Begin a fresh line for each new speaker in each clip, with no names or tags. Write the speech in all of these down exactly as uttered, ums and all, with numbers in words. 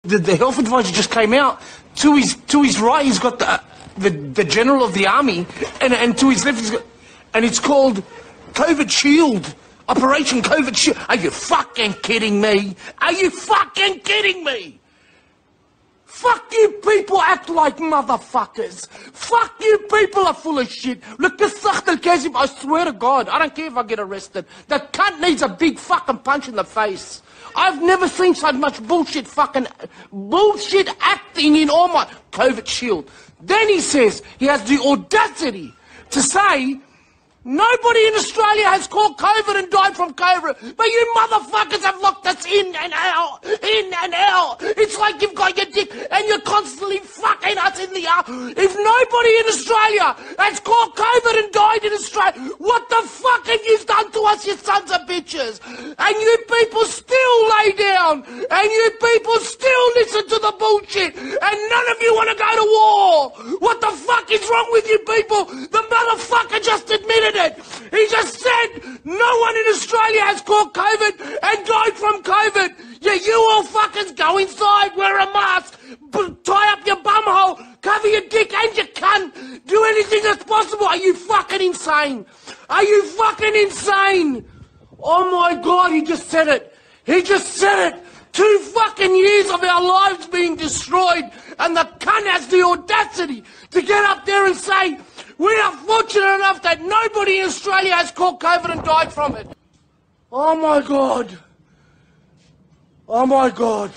The, the health advisor just came out. To his to his right, he's got the the, the general of the army, and and to his left, he's got, and it's called COVID Shield, Operation COVID Shield. Are you fucking kidding me? Are you fucking kidding me? Fuck you people act like motherfuckers. Fuck you people are full of shit. Look, this Sakhtel Kazim, I swear to God, I don't care if I get arrested. That cunt needs a big fucking punch in the face. I've never seen so much bullshit fucking, bullshit acting in all my COVID Shield. Then he says, he has the audacity to say, nobody in Australia has caught COVID and died from COVID, but you motherfuckers have locked us in and out, in and out. It's like you've got your dick and you're constantly fucking us in the ass. If nobody in Australia has caught COVID and died in Australia, what the fuck have you done to us, you sons of bitches? And you people still lay down, and you people still listen to the bullshit, and none of you want to go to war. What the fuck is wrong with you people? The motherfucker just admitted it. He just said no one in Australia has caught COVID and died from COVID. Yeah, you all fuckers go inside, wear a mask, tie up your bum hole, cover your dick and your cunt, do anything that's possible. Are you fucking insane? Are you fucking insane? Oh my God, he just said it. He just said it. Two fucking years of our lives being destroyed, and the cunt has the audacity to get up there and say, we are fortunate enough that nobody in Australia has caught COVID and died from it. Oh my God. Oh my God.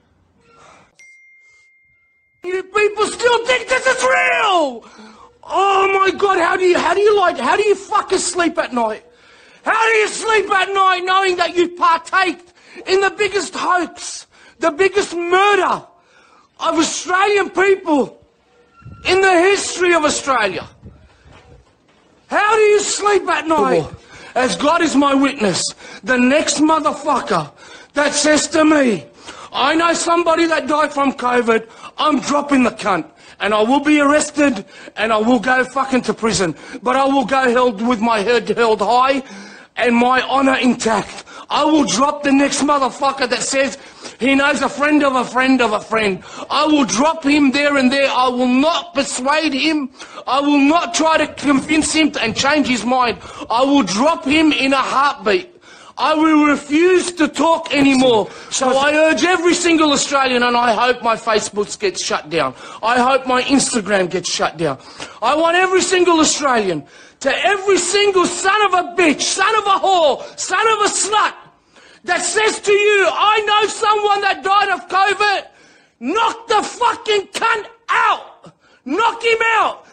You people still think this is real? Oh my God, how do you, how do you like, how do you fuckers sleep at night? How do you sleep at night knowing that you partaked in the biggest hoax, the biggest murder of Australian people in the history of Australia? How do you sleep at night? As God is my witness, the next motherfucker that says to me, I know somebody that died from COVID, I'm dropping the cunt. And I will be arrested, and I will go fucking to prison. But I will go held with my head held high and my honour intact. I will drop the next motherfucker that says he knows a friend of a friend of a friend. I will drop him there and there. I will not persuade him. I will not try to convince him to, and change his mind. I will drop him in a heartbeat. I will refuse to talk anymore. So I urge every single Australian, and I hope my Facebook gets shut down. I hope my Instagram gets shut down. I want every single Australian, to every single son of a bitch, son of a whore, son of a slut, that says to you, I know someone that died of COVID, knock the fucking cunt out. Knock him out.